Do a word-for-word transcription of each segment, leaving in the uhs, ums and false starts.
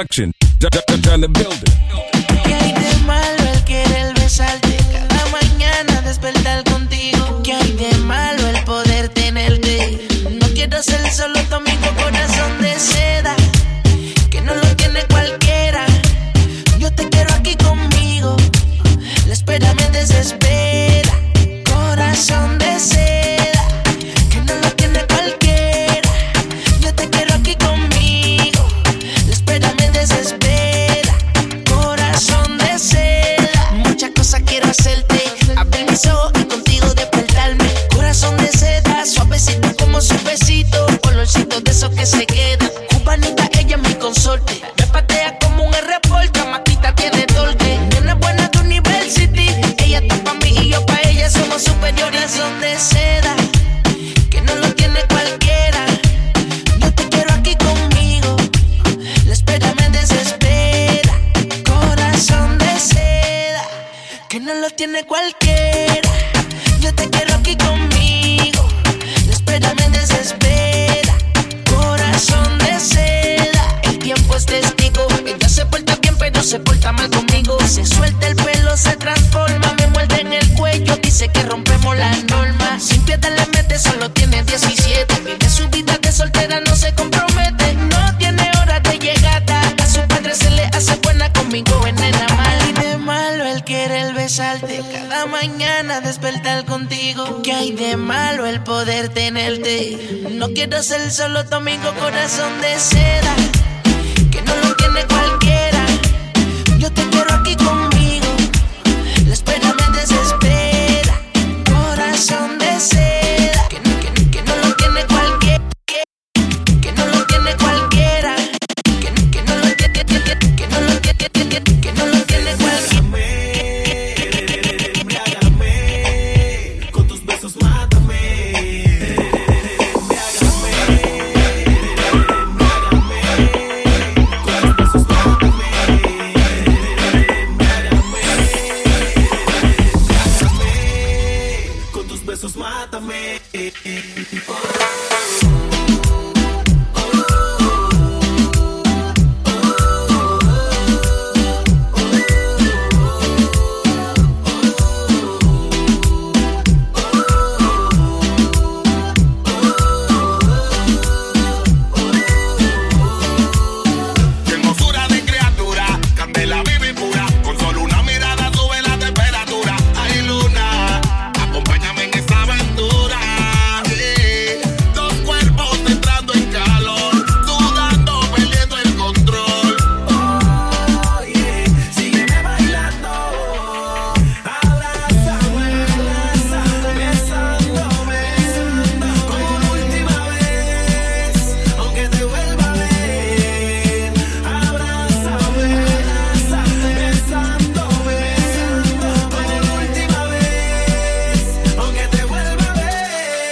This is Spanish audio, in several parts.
Production. John the Building. ¿Qué hay de malo el querer besarte? Cada mañana despertar contigo. ¿Qué hay de malo el poder tenerte? No quiero ser solo tu amigo, corazón de seda, que no lo tiene cualquiera. Yo te quiero aquí conmigo, la espera me desespera. Corazón de seda, que no lo tiene cualquiera. Yo te quiero aquí conmigo, la espera me desespera. Corazón de seda, muchas cosas quiero hacerte. Abrir mis ojos y contigo despertarme. Corazón de seda, suavecito como su besito, colorcito de esos que se quedan. Cubanita, ella es mi consorte. Me patea como un reporte, matita tiene torque. Nena buena de university, ella está pa' mí y yo pa' ella. Somos superiores, son de seda, que no lo tiene cualquiera. Yo te quiero aquí conmigo, la espera me desespera. Corazón de seda, que no lo tiene cualquiera. Yo te quiero aquí conmigo, la espera me desespera. Corazón de seda, el tiempo es testigo. Ella se porta bien pero se porta mal conmigo. Se suelta el pelo, se transforma, me muerde en el cuello, dice que rompemos las normas. Sin piedad le mete, solo tiene diecisiete. Vive su vida de soltera, no se compromete. No tiene hora de llegada, a su padre se le hace buena, conmigo es nena mala. Y de malo el querer besarte, cada mañana despertar contigo. ¿Qué hay de malo el poder tenerte? No quiero ser solo tu amigo, corazón de seda, que no lo tiene cualquiera. Yo te quiero aquí conmigo, la espera me desespera. Corazón de seda, que, que, que no lo tiene cualquiera, que, que no lo tiene cualquiera, que, que no lo tiene, que, que no lo tiene, que, que no lo tiene cualquiera. Embriágame, con tus besos mátame. Con tus besos mátame. Qué hermosura de criatura, candela viva y pura. Con solo una mirada sube la temperatura. Ay, luna, acompáñame en esta aventura. Yeah. Dos cuerpos entrando en calor, sudando, perdiendo el control. Oye, sígueme bailando. Abrázame, abrázame, besándome, como la última vez, aunque te vuelva a ver. Abrázame, abrázame, besándome, como la última vez, aunque te vuelva a ver.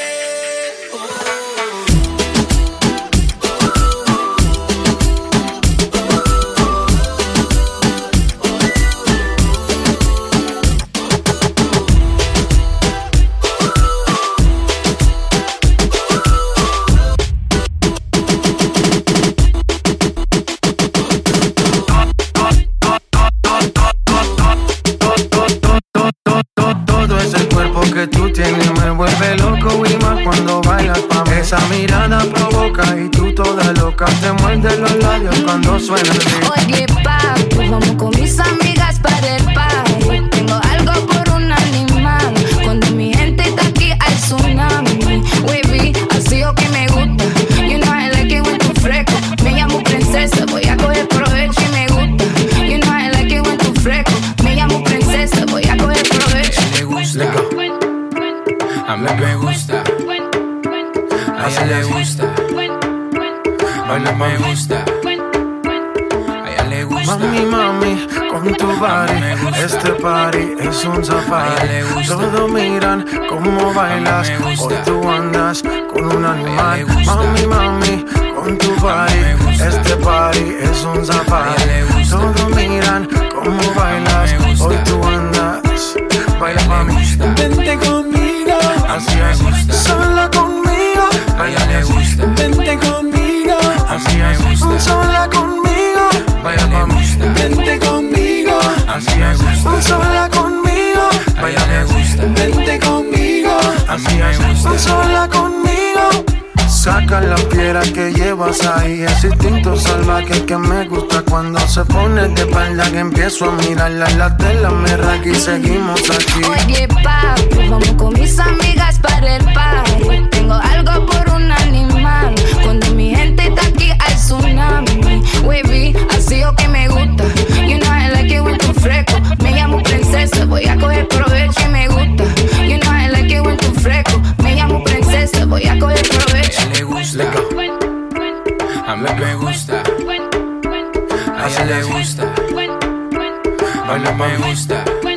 Todo ese cuerpo que tú tienes me vuelve loco y más cuando bailas pa' mí. Esa mirada provoca y tú toda loca te muerdes los labios cuando suena el beat. Oye, papi, vamos con mis amigas para el party. Tengo algo por un animal. Cuando mi gente está aquí hay tsunami. Wavy, así o que me gusta. You know I like it when tú fresco. Me llamo princesa, voy a coger provecho y me gusta. You know I like it when tú fresco. Me llamo princesa, voy a coger provecho. Le gusta, a mí me gusta, a ella le gusta, a mí me gusta, a ella le gusta. Mami, mami, con tu body, este party es un safari. Todos miran cómo bailas, hoy tú andas con un animal. Mami, mami, con tu body, este party es un safari. Todos miran cómo bailas, hoy tú andas. Baila, mami, vente conmigo, así es, sola conmigo, a ella le gusta. Vente conmigo, así es, sola conmigo, gusta. Sola conmigo. Saca la piedra que llevas ahí. Ese instinto salvaje que me gusta. Cuando se pone de espalda que empiezo a mirarla. La tela me raca y seguimos aquí. Oye, papi, vamos con mis amigas para el party. Tengo algo por un animal. Cuando mi gente está aquí hay tsunami. Wavy, así o que me gusta. You know I like it when tú fresco. Me llamo princesa, voy a coger provecho y me gusta. You know I like it when tú fresco. Me llamo princesa, voy a coger provecho. A ella le gusta, a mí me gusta, a ella le gusta, a mí me gusta.